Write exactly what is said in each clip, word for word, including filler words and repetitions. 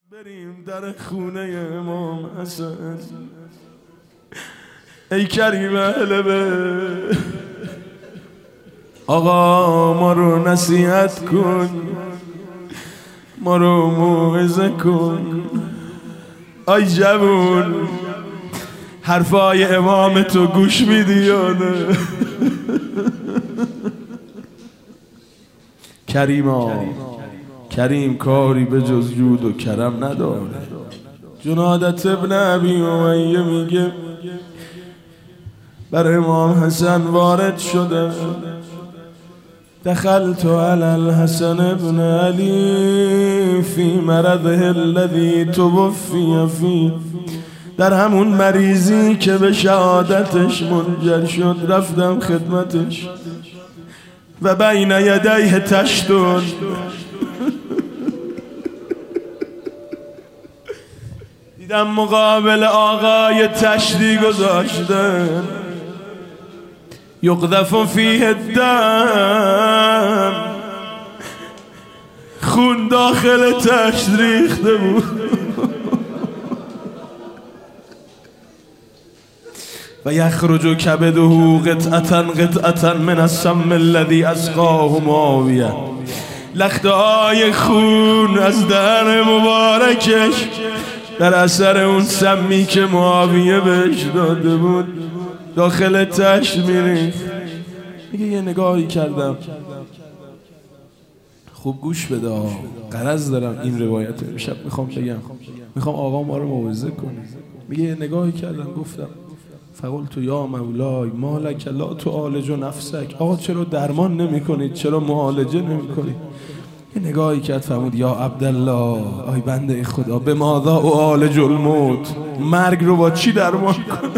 بریم در خونه امام حسن. ای کریم اهل بیت، آقا ما رو نصیحت کن، ما رو موعظه کن. آی جوون، حرفای امام تو گوش میدی یا نه؟ کریما، کریم کاری به جز جود و کرم نداره. جنادت ابن ابی امیه میگه بر امام حسن وارد شده. دخلت علی الحسن ابن علی فی مرضه الذی توفی فی، در همون مریضی که به شهادتش منجر شد رفتم خدمتش. و بین یدیه تشتون، دیدم مقابل آقای تشتی گذاشتن. یقذف فیه الدم، خون داخل تشت ریخته بود. و یخرج کبده قطعتا قطعتا من السم الذی اسقاه معاویه، لخته های خون از دهن مبارکش در اثر اون سمی که معاویه بهش داده بود داخل تشت میریخت. میگه یه نگاهی کردم، خوب گوش بده، غرض دارم این روایت رو امشب میخوام بگم، میخوام آقا ما رو موعظه کنه. میگه یه نگاهی کردم گفتم فقلت یا مولای مالک لا تعالج نفسک، آقا چرا درمان نمی کنید، چرا معالجه نمی کنید؟ یه نگاهی کرد فرمود یا عبدالله، آی بنده خدا، به ماذا اعالج الموت، مرگ رو با چی درمان کنم؟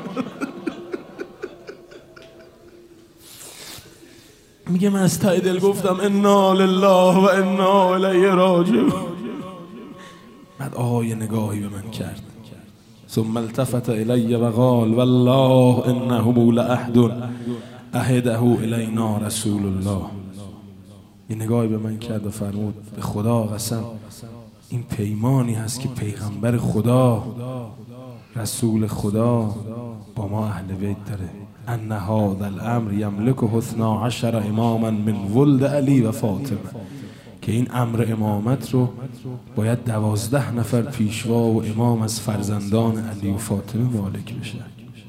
میگه من از ته دل گفتم انا لله و انا الیه راجعون. بعد آقا یه نگاهی به من کرد، ثم التفت الی و قال والله انه لعهد عهده الینا رسول الله. یه نگاهی به من کرد و فرمود به خدا قسم این پیمانی هست که پیغمبر خدا، رسول خدا با ما اهل بیت داره. ان هذا الامر یملکه اثنا عشر اماما من ولد علی و فاطمه، که این امر امامت رو باید دوازده نفر پیشوا و امام از فرزندان علی و فاطمه مالک بشه.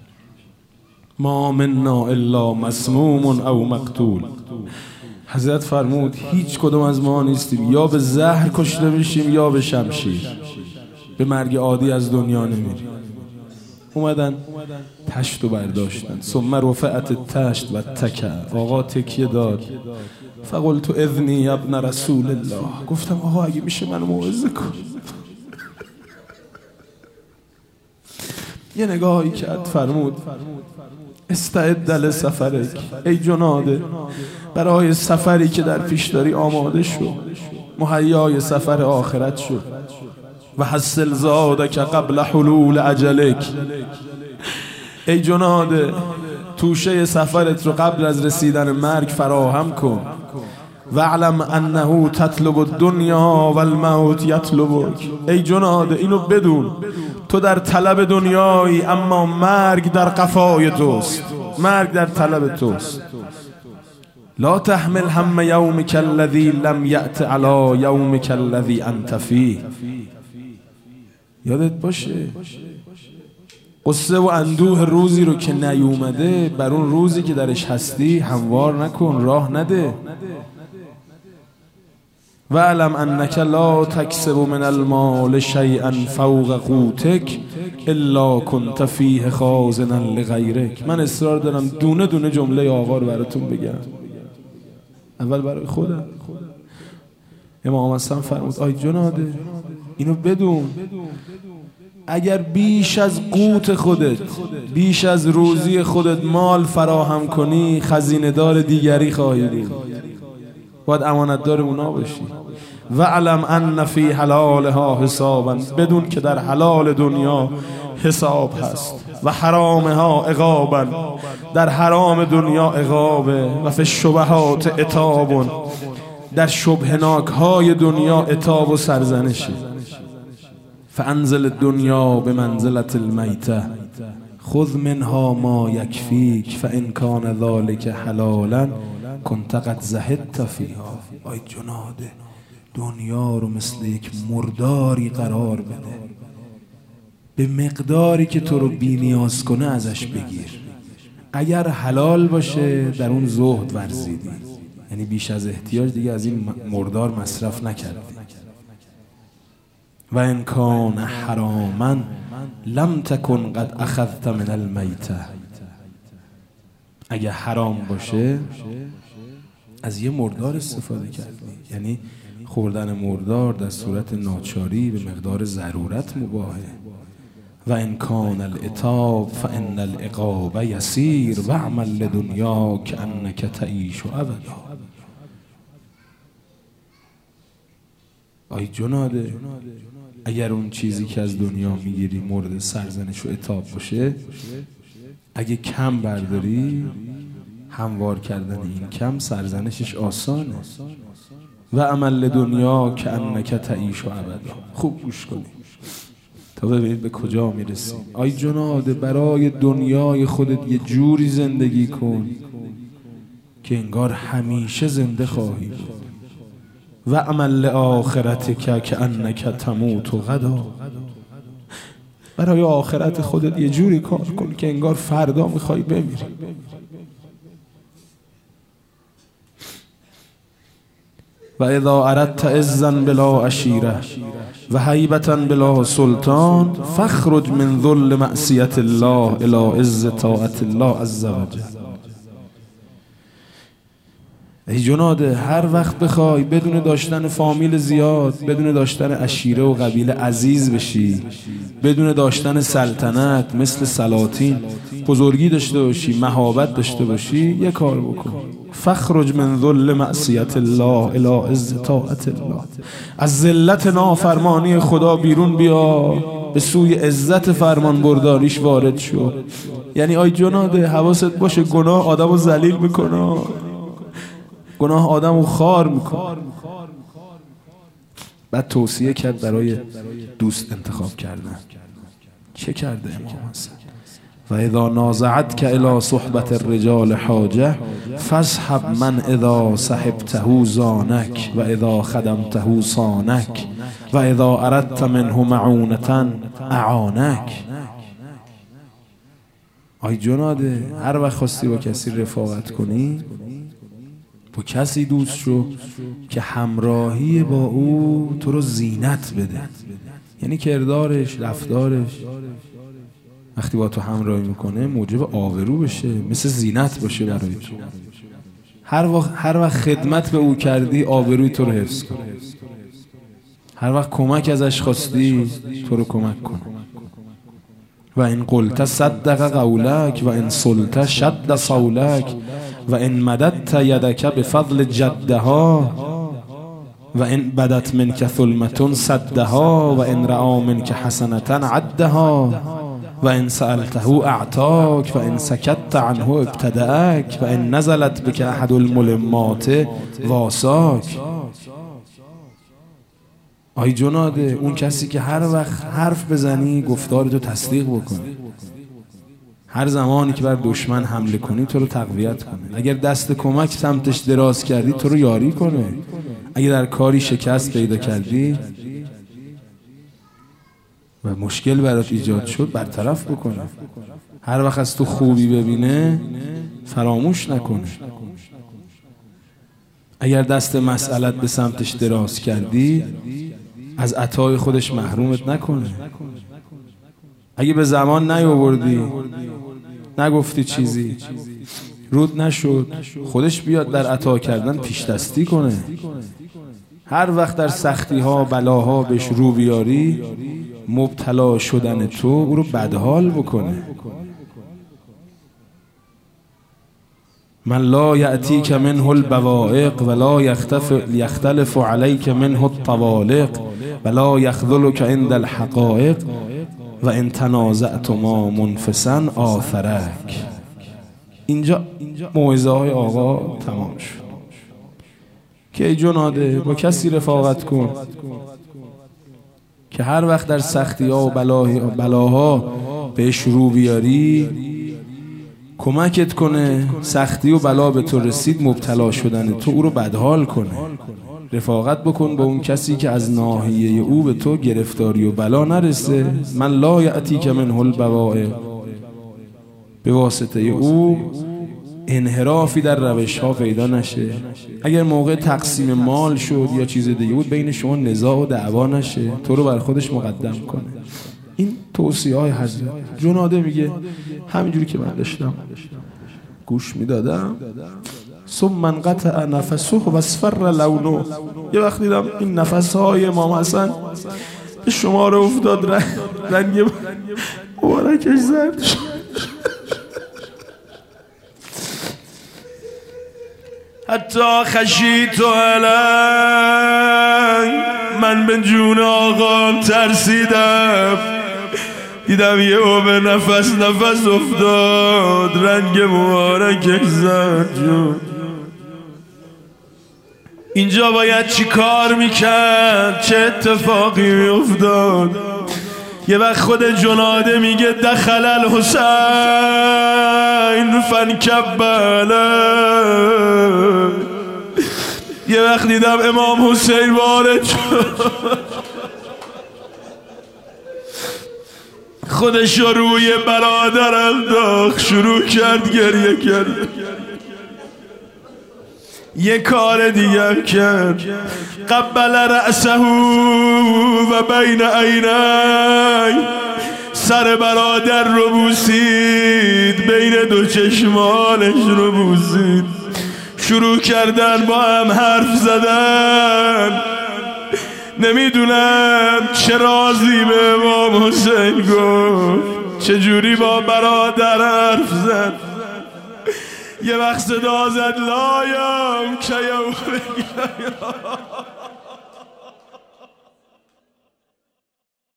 ما منا الا مسموم او مقتول. حضرت فرمود هیچ کدوم از ما نیستیم یا به زهر کشته بشیم یا به شمشیر، به مرگ عادی از دنیا نمیریم. اومدن تشت رو برداشتن. ثم رفعت تشت و تکه، آقا تکیه داد. فقلت اذنی ابن رسول الله، گفتم آقا اگه میشه منو موعظه کن. یه نگاهی کرد فرمود استعد لسفرک، ای جناده برای سفری که در پیش داری آماده شو، مهیای سفر آخرت شو. و حصل زادک قبل حلول اجلک، ای جناده توشه سفرت رو قبل از رسیدن مرگ فراهم کن. و علم انه تطلب الدنیا و الموت یطلبک، ای جناده اینو بدون تو در طلب دنیایی اما مرگ در قفای توست، مرگ در طلب توست. لا تحمل هم یومک الذی لم یأت علی یومک الذی انت فیه. یادت باشه قصه و اندوه روزی رو که نیومده بر اون روزی که درش هستی هموار نکن، راه نده. و علم انک لا تکسب من المال شیئا فوق قوتک الا کنت فیه خازنا لغیرک. من اصرار دارم دونه دونه جمله آقا رو براتون بگم. اول برای خودم. امام حسن فرمود آی جناده اینو بدون، اگر بیش از قوت خودت، بیش از روزی خودت مال فراهم کنی خزینه دار دیگری خواهی بود، باید امانت دار اونا باشی. و علم ان فی حلالها حسابا، بدون که در حلال دنیا حساب هست. و حرامها عقابا، در حرام دنیا عقابه. و فی الشبهات عتاب، در شبهناک های دنیا عتاب و سرزنشی. فانزل الدنیا بمنزلة المیتة خذ منها ما یکفیک فان کان ذلک حلالا کنت قد زهدت فیها. آی جناده دنیا رو مثل یک مرداری قرار بده، به مقداری که تو رو بی نیاز کنه ازش بگیر. اگر حلال باشه در اون زهد ورزیدی، یعنی بیش از احتیاج دیگه از این مردار مصرف نکردی. و ان کان حراما لم تکن قد اخذت من المیتة. اگه حرام باشه از یه مردار استفاده کردی، یعنی خوردن مردار در صورت ناچاری به مقدار ضرورت مباحه. و ان کان العتاب فان العقاب یسیر و اعمل لدنیا کانک تعیش ابدا. آی جناده اگر اون چیزی که از دنیا میگیری مورد سرزنش و عتاب باشه، اگه کم برداری هموار کردن این کم سرزنشش آسانه. و عمل دنیا که انک تعیش و ابدا. خوب گوش کنید تا ببینید به کجا میرسیم. آی جناده برای دنیای خودت یه جوری زندگی کن که انگار همیشه زنده خواهی بود. و عمل لآخرتک که انک تموت و غدا. برای آخرت خودت یه جوری کار کن که انگار فردا میخوای بمیری. و اذا اردت عزا بلا عشیره و هیبتا بلا سلطان فاخرج من ذل معصیت الله الی عز طاعت الله عز وجل. ای جناده هر وقت بخوای بدون داشتن فامیل زیاد، بدون داشتن عشیره و قبیله عزیز بشی، بدون داشتن سلطنت مثل سلاطین بزرگی داشته باشی، مهابت داشته باشی، یه کار بکن. فخرج من ذل معصیت الله الی عز طاعت الله. از ذلت نافرمانی خدا بیرون بیا، به سوی عزت فرمان برداریش وارد شو. یعنی آی جناده حواست باشه گناه آدمو ذلیل میکنه، گناه آدمو خار میکنه. بعد توصیه کرد برای دوست انتخاب کردن. چه کرده امام حسن؟ و اذا نازعتک الی صحبت الرجال حاجه فاصحب من اذا صحبته زانک و اذا خدمته صانک و اذا اردت منه معونة اعانک. آی جناده هر وقت خواستی با کسی رفاقت کنی، با کسی دوست شو که همراهی با او تو رو زینت بده. یعنی کردارش، رفتارش وقتی با تو همراهی میکنه موجب آبرو بشه، مثل زینت باشه برای تو. هر وقت هر وقت خدمت به او کردی آبروی تو رو حفظ کن. هر وقت کمک ازش خواستی تو رو کمک کن. و این قلت صدق قولک و این صلت شد صولک و این مددت یدک بفضل جدها و این بدت منک ثلمة صدها و این رعا منک حسنة عدها و این سألته اعطاک و این سکت عنه ابتدأک و این نزلت بک احد الملمات واساک. آی جناده اون کسی که هر وقت حرف بزنی گفتارتو تصدیق بکنه، هر زمانی که بر دشمن حمله کنی تو رو تقویت کنه، اگر دست کمک سمتش دراز کردی تو رو یاری کنه، اگر در کاری شکست پیدا کردی و مشکل برات ایجاد شد برطرف بکنه. هر وقت از تو خوبی ببینه فراموش نکنه. اگر دست مسئلت به سمتش دراز کردی از عطای خودش محرومت نکنه. اگه به زمان نیاوردی، نگفتی چیزی، رود نشد، خودش بیاد در عطا کردن پیش دستی کنه. هر وقت در سختی ها بلاها بهش رو بیاری، مبتلا شدن تو او رو بدحال بکنه. من لا یأتیک منه البوائق ولا یختلف علیک منه الطوالق ولا یخذلک عند الحقائق و ان تنازعتما منفسا آثرک. اینجا موعظه های آقا تمام شد که ای جناده با کسی رفاقت کن که هر وقت در سختی ها و بلاها بهش رو بیاری کمکت کنه، سختی و بلا به تو رسید مبتلا شدن تو او رو بدحال کنه. رفاقت بکن با اون کسی که از ناحیه او به تو گرفتاری و بلا نرسه. من لا یأتیک منه البوائع، به واسطه او انحرافی در روش ها پیدا نشه. اگر موقع تقسیم مال شد یا چیز دیگه بود بین شما نزاع و دعوا نشه، تو رو بر خودش مقدم کنه. این توصیه های حضرت. جناده میگه همینجوری که من داشتم گوش میدادم، ثم انقطع نفسه و اصفر لونه، یه وقت دیدم این نفسهای امام حسن به شمار افتاد، رنگ رنگ مبارکش زرد شد. حتی خشیت علی، من به جون آقام ترسیدم، دیدم یه او به نفس نفس افتاد، رنگ مبارکش زرد شد. اینجا باید چی کار میکرد؟ چه اتفاقی میافتاد؟ یه وقت خود جناده میگه دخل الحسین فانکبله، یه وقت دیدم امام حسین وارد شد، خودش رو روی برادر انداخت، شروع کرد گریه کرد. یه کار دیگه کرد، قبل رأسه و بین عینی، سر برادر رو بوسید، بین دو چشمانش رو بوسید. شروع کردن با هم حرف زدن. نمیدونم چه رازی به امام حسین گفت، چجوری با برادر حرف زد. یه وقت صدا زد لایم که